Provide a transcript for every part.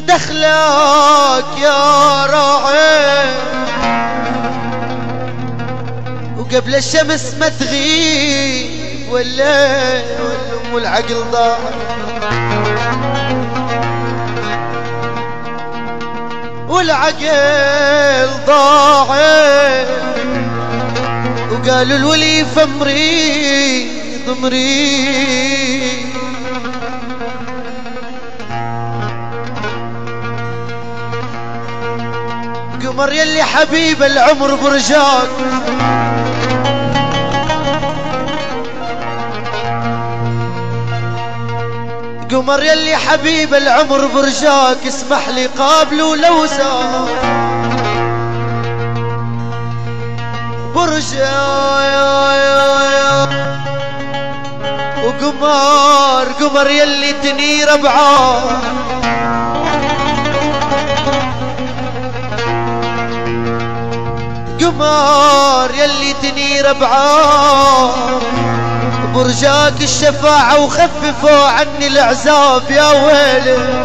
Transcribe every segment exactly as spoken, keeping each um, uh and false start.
دخلك يا راعي وقبل الشمس ما تغيب والليل والعقل ضاع. والعقل ضاع وقالوا الولي فمريض مريض. قمر يلي حبيب العمر برجاك قمر يلي حبيب العمر برجاك اسمح لي قابله لو سار برجاك. وقمر قمر يلي تنير بعار قمر يلي تنير بعار برجاك الشفاعة وخففوا عني العذاب يا ويلي.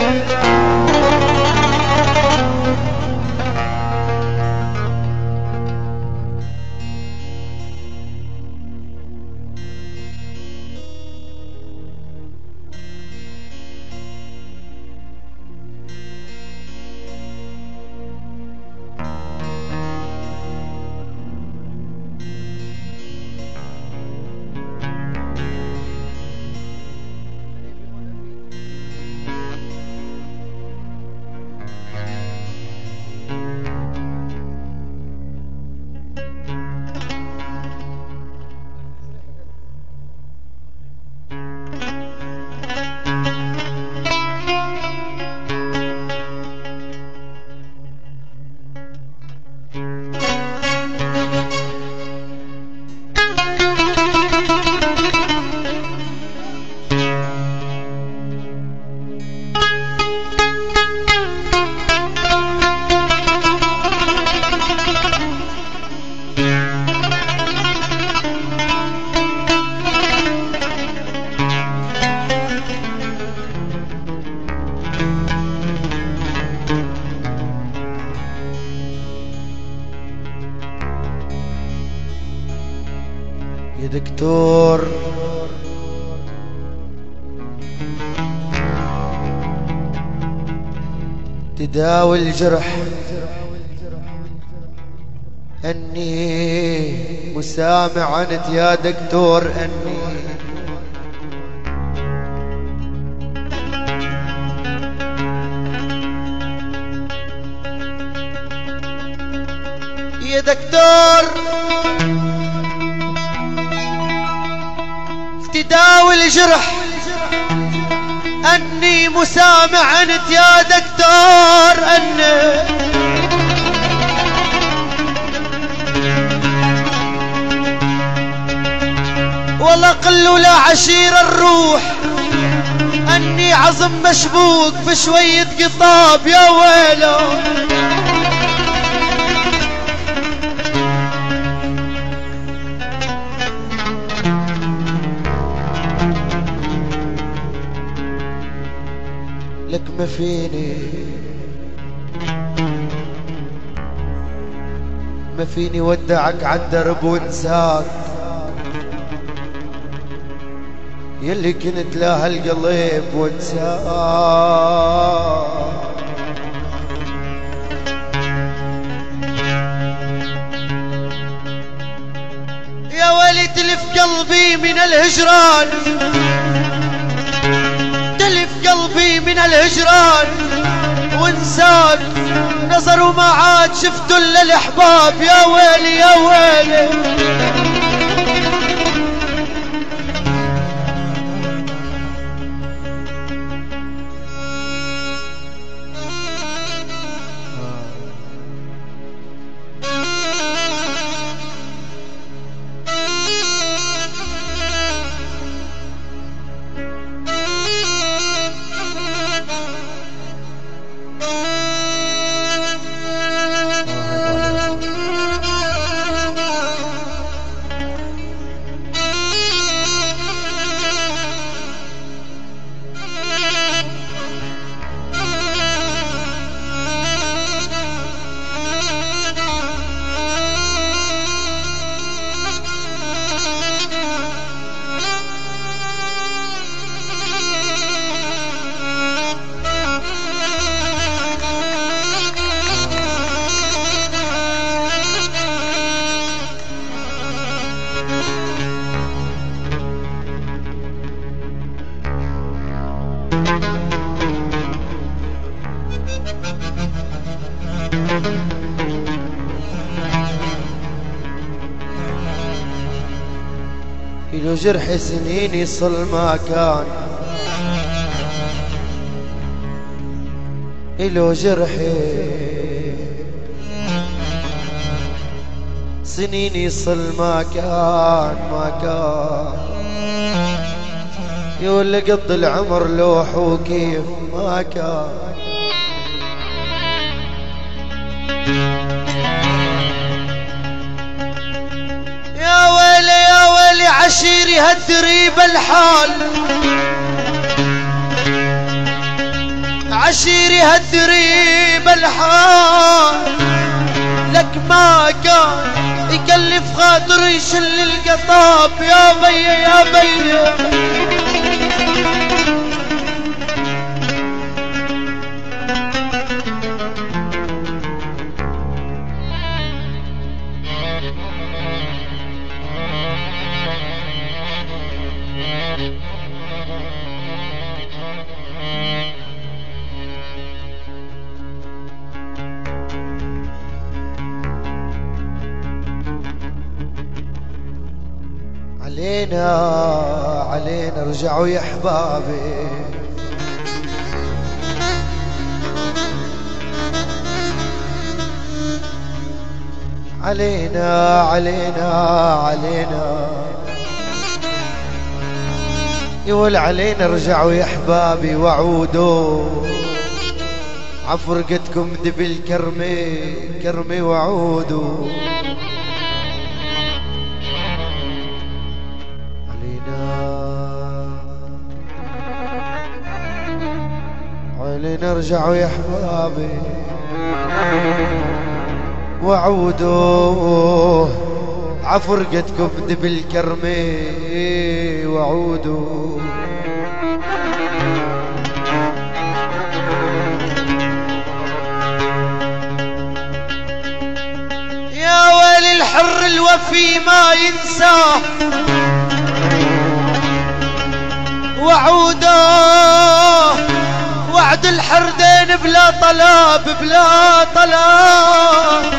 يا دكتور تداوي الجرح أني مسامع أنت يا دكتور أني يا دكتور تداوي الجرح أني مسامع أنت يا دكتور أني والله قل لا عشير الروح أني عظم مشبوك في شوية قطاب يا ويلو. لك ما فيني ما فيني ودعك عالدرب وانساك يلي كنت لها القلب وانساك. يا ويلي تلف قلبي من الهجران تلف قلبي من الهجران وانساك نظر وما عاد شفت الا الاحباب يا ويلي يا ويلي. لو جرح سنين يصل ما كان، لو جرحي سنين يصل ما كان ما كان، يقول قض العمر لوح وكيف ما كان. يا ويلي يا ويلي عشيري هالدريب الحال، عشيري هالدريب الحال، لك ما كان يكلف خاطر يشل القطاب. يا بي يا بي علينا علينا ارجعوا يا احبابي، علينا علينا علينا يقول علينا ارجعوا يا احبابي وعودوا عفرقتكم دبل كرمي كرمي وعودوا. علينا ارجعوا يا احبابي وعودوا عفرقتكم دبل كرمي وعودوا. يا ويل الحر الوفي ما ينساه وعوده، وعد الحردين بلا طلب بلا طلب.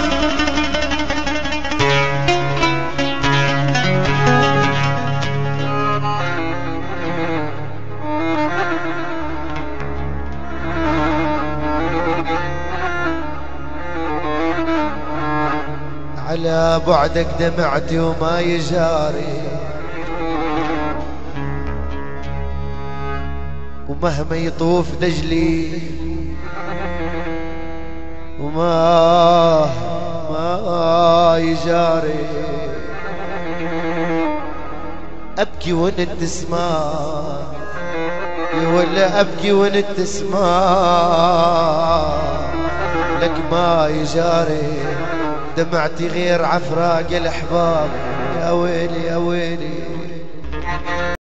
على بعدك دمعتي وما يجاري، ومهما يطوف دجلي وما ما يجاري، ابكي وانت تسمع ولا ابكي وانت تسمع، لك ما يجاري دمعتي غير عفراق الاحباب. يا ويلي يا ويلي